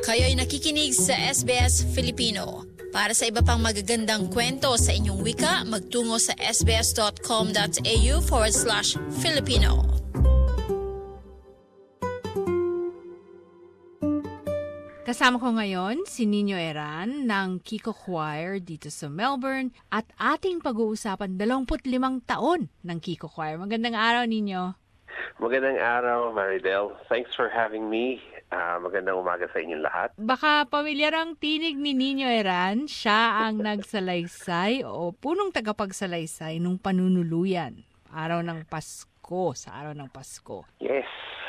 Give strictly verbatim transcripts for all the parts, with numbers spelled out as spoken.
Kayo'y nakikinig sa S B S Filipino. Para sa iba pang magagandang kwento sa inyong wika, magtungo sa sbs.com.au forward slash Filipino. Kasama ko ngayon si Nino Eran ng Kiko Choir dito sa Melbourne at ating pag-uusapan dalawampu't limang taon ng Kiko Choir. Magandang araw, Nino. Magandang araw, Maridel. Thanks for having me. Uh, magandang umaga sa inyong lahat. Baka pamilyar ang tinig ni Nino Eran. Siya ang nagsalaysay o punong tagapagsalaysay nung panunuluyan. Araw ng Pasko, sa araw ng Pasko. Yes.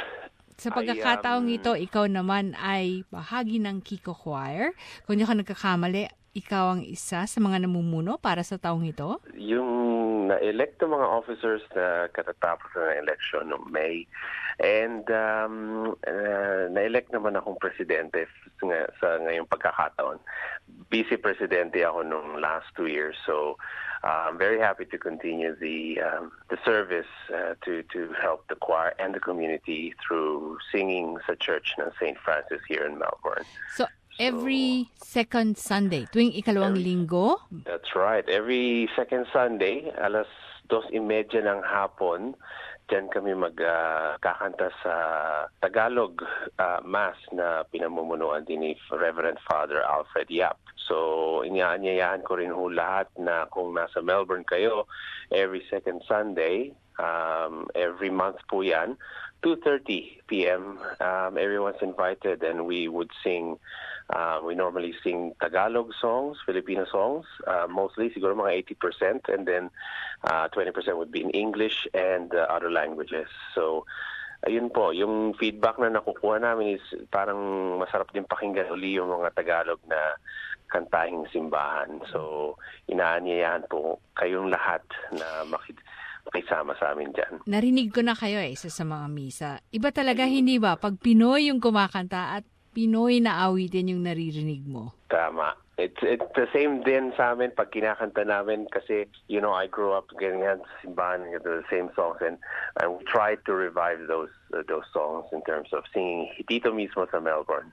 Sa pagkakataong I, um, ito, ikaw naman ay bahagi ng Kiko Choir. Kung hindi ka nagkakamali, ikaw ang isa sa mga namumuno para sa taong ito? Yung na-elect ng mga officers na katatapos ng election noong May. And um, uh, na-elect naman akong presidente sa, sa ngayong pagkakataon. Vice-presidente ako nung last two years. So uh, I'm very happy to continue the um, the service uh, to, to help the choir and the community through singing sa church ng Saint Francis here in Melbourne. So every second Sunday, tuwing ikalawang every, linggo? That's right. Every second Sunday, alas dos imedya ng hapon, dyan kami magkakanta uh, sa Tagalog uh, Mass na pinamumunuan din ni Reverend Father Alfred Yap. So, inaanyayahan ko rin ho lahat na kung nasa Melbourne kayo, every second Sunday, um, every month po yan, two thirty p.m. Um, everyone's invited and we would sing. Uh, we normally sing Tagalog songs, Filipino songs, uh, mostly, siguro mga eighty percent, and then uh, twenty percent would be in English and uh, other languages. So, ayun po, yung feedback na nakukuha namin is parang masarap din pakinggan uli yung mga Tagalog na kantahing simbahan. So, inaanyayahan po kayong lahat na makit makisama sa amin dyan. Narinig ko na kayo eh, isa sa mga misa. Iba talaga, hindi ba? Pag Pinoy yung kumakanta at Pinoy na awitin yung naririnig mo. Tama. It's it's the same din sa amin pag kinakanta namin kasi, you know, I grew up ganyan sa simbahan, the same songs, and I tried to revive those uh, those songs in terms of singing dito mismo sa Melbourne.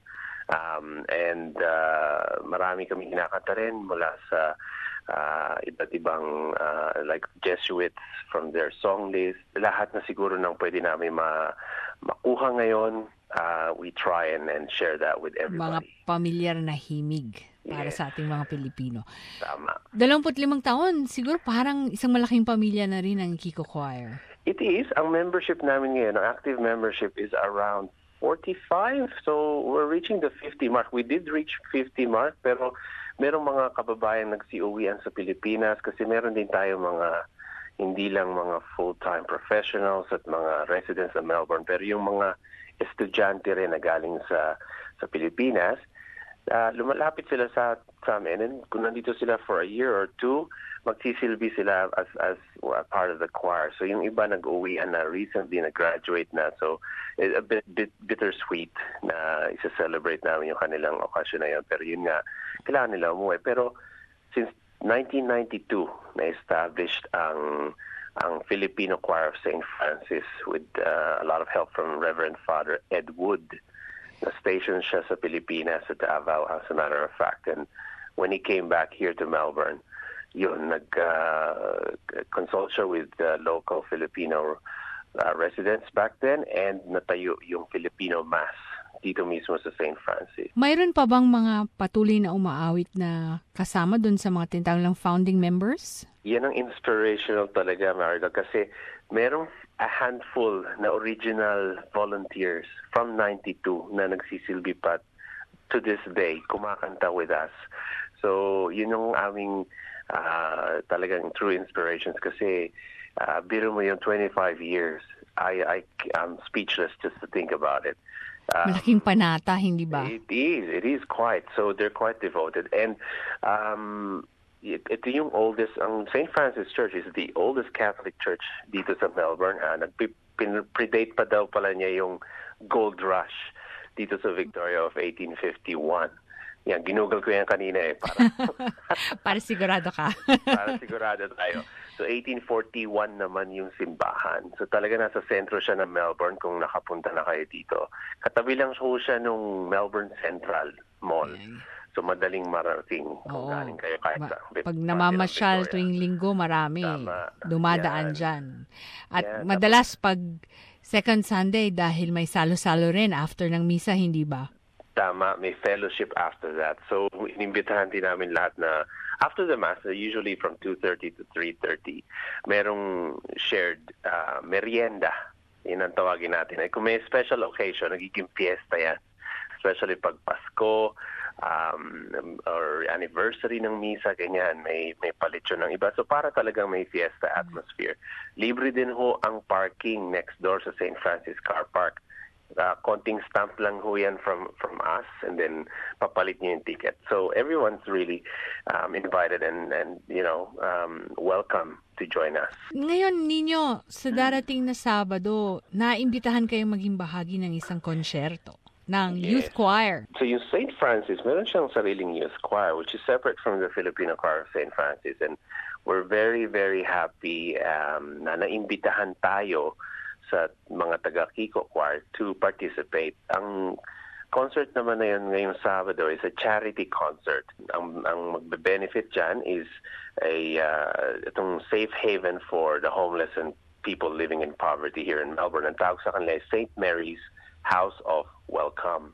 Um, and uh, marami kami kinakanta rin mula sa uh, iba't ibang uh, like Jesuits from their song list. Lahat na siguro nang pwede namin ma makuha ngayon. Uh, we try and, and share that with everybody. Mga pamilyar na himig para yes. sa ating mga Pilipino. Tama. Dalawampu't limang taon, siguro parang isang malaking pamilya na rin ang Kiko Choir. It is. Ang membership namin ngayon, ang active membership is around forty-five. So we're reaching the fifty mark. We did reach fifty mark, pero merong mga kababayan nagsiuwian sa Pilipinas kasi meron din tayo mga hindi lang mga full-time professionals at mga residents sa Melbourne, pero yung mga estudyante rin na galing sa sa Pilipinas, uh, lumalapit sila sa, sa amin. And kung nandito sila for a year or two, magsisilbi sila as as uh, part of the choir. So yung iba nag-uwian na recently, nag-graduate na. So it's a bit, bit bittersweet na isa-celebrate namin yung kanilang okasyon na yun. Pero yun nga, kailangan nila umuwi. Pero since nineteen ninety-two, na-established ang ang Filipino Choir of Saint Francis with uh, a lot of help from Reverend Father Ed Wood. Na-station siya sa Pilipinas at Davao, as a matter of fact. And when he came back here to Melbourne, yun, nag-consult uh, siya with uh, local Filipino uh, residents back then and natayo yung Filipino Mass dito mismo sa Saint Francis. Mayroon pa bang mga patuloy na umaawit na kasama dun sa mga tinatawag lang founding members? Yan ang inspirational talaga, Marga, kasi merong a handful na original volunteers from ninety-two na nagsisilbi pa to this day, kumakanta with us. So, yun yung aming uh, talagang true inspirations kasi uh, biro mo yung twenty-five years. I, I, I'm speechless just to think about it. Um, Malaking panata, hindi ba? It is. It is quite. So they're quite devoted. And um, ito yung oldest, ang Saint Francis Church is the oldest Catholic church dito sa Melbourne. Uh, Nag-predate pa daw pala niya yung gold rush dito sa Victoria of eighteen fifty-one. Yan, ginugol ko yan kanina eh. Para, para sigurado ka. para sigurado tayo. So eighteen forty-one naman yung simbahan. So talaga nasa sentro siya ng Melbourne kung nakapunta na kayo dito. Katabi lang po siya nung Melbourne Central Mall. Okay. So madaling marating kung Oo. galing kayo kahit Ma- sa Pag namamasyal tuwing linggo, marami. Tama. Dumadaan Yan. dyan. At Yan. madalas pag second Sunday, dahil may salo-salo rin after ng misa, hindi ba? Tama, may fellowship after that. So, inimbitahan din namin lahat na after the Mass, usually from two thirty to three thirty, merong shared uh, merienda. Yun ang tawagin natin. Ay, kung may special occasion, nagiging fiesta yan. Especially pag Pasko, um, or anniversary ng misa, ganyan, may, may palitsyon ng iba. So, para talagang may fiesta atmosphere. Libre din ho ang parking next door sa Saint Francis Car Park. Uh, konting stamp lang ho yan from from us, and then papalit niyo yung ticket. So everyone's really um, invited and and you know um, welcome to join us. Ngayon, Nino, sa darating na Sabado, naimbitahan kayong maging bahagi ng isang konsyerto ng Yes. youth choir. So yung Saint Francis, meron siyang sariling youth choir which is separate from the Filipino choir of Saint Francis, and we're very very happy um, na naimbitahan tayo sa mga taga-Kiko Choir to participate. Ang concert naman na yun ngayong Sabado is a charity concert. Ang, ang magbe-benefit dyan is a uh, itong safe haven for the homeless and people living in poverty here in Melbourne. Ang tawag sa kanila is Saint Mary's House of Welcome.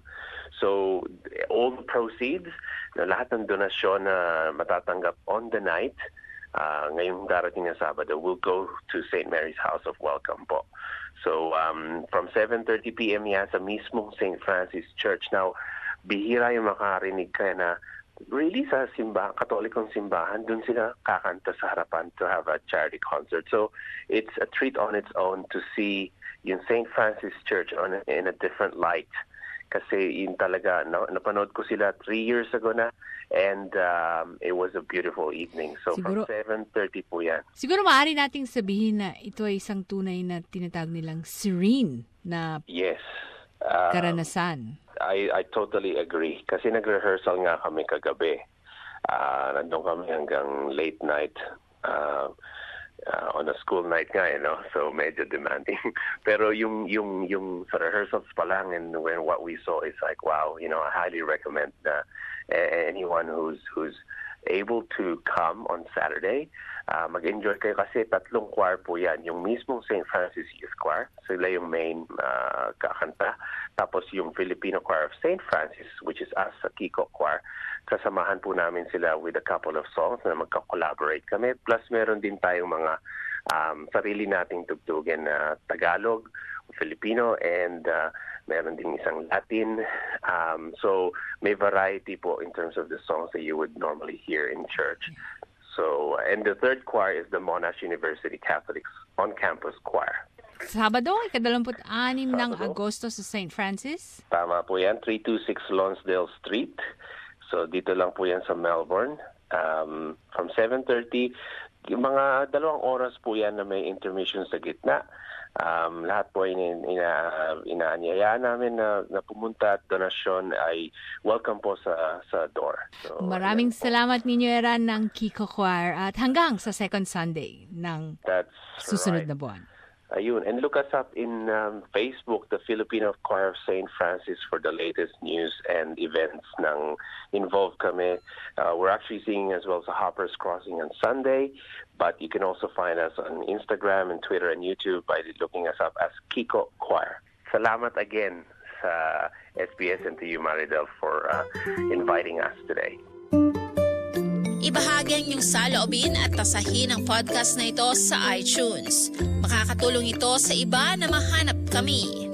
So, all the proceeds, na lahat ng donasyon na matatanggap on the night, Uh, ngayong darating na Sabado, will go to Saint Mary's House of Welcome po. So, um, from seven thirty p.m. yan sa mismong Saint Francis Church. Now, bihira yung makarinig ka na really sa simbahan, katolikong simbahan, dun sila kakanta sa harapan to have a charity concert. So, it's a treat on its own to see yung Saint Francis Church on a, in a different light. Kasi yun talaga, na, napanood ko sila three years ago na, and um, it was a beautiful evening. So Siguro, from seven thirty po yan. Siguro maaari nating sabihin na ito ay isang tunay na tinatawag nilang serene na Yes. Um, karanasan. I, I totally agree. Kasi nag-rehearsal nga kami kagabi. Uh, nandun kami hanggang late night. Uh, Uh, on a school night nga, you know, so medyo demanding. Pero yung yung yung sa rehearsals pa lang, and when what we saw is like, wow, you know, I highly recommend uh, anyone who's who's able to come on Saturday, uh, mag-enjoy kayo kasi tatlong choir po yan. Yung mismong Saint Francis Youth Choir, sila yung main uh, kakanta. Tapos yung Filipino Choir of Saint Francis, which is us sa Kiko Choir, kasamahan po namin sila with a couple of songs na magka-collaborate kami. Plus meron din tayong mga um, sarili nating tugtugan na Tagalog, Filipino, and uh, meron din isang Latin. Um, so may variety po in terms of the songs that you would normally hear in church. So, and the third choir is the Monash University Catholics on-campus choir. Sabado, ikadalamput-anim ng Agosto sa Saint Francis? Tama po yan, three twenty-six Lonsdale Street. So dito lang po yan sa Melbourne. Um, from seven thirty, yung mga dalawang oras po yan na may intermission sa gitna. Um, lahat po ina, ina, inaanyayaan namin na, na pumunta at donasyon ay welcome po sa sa door. So, Maraming salamat ninyo, Eran, ng Kiko Choir at hanggang sa second Sunday ng That's susunod right. na buwan. Ayun. And look us up in um, Facebook, the Filipino Choir of Saint Francis, for the latest news and events nang involved kami. Uh, we're actually singing as well as Hoppers Crossing on Sunday, but you can also find us on Instagram and Twitter and YouTube by looking us up as Kiko Choir. Salamat again sa S B S and to you, Maridel, for uh, inviting us today. Ibahagi ang iyong saloobin at tasahin ang podcast na ito sa iTunes. Makakatulong ito sa iba na mahanap kami.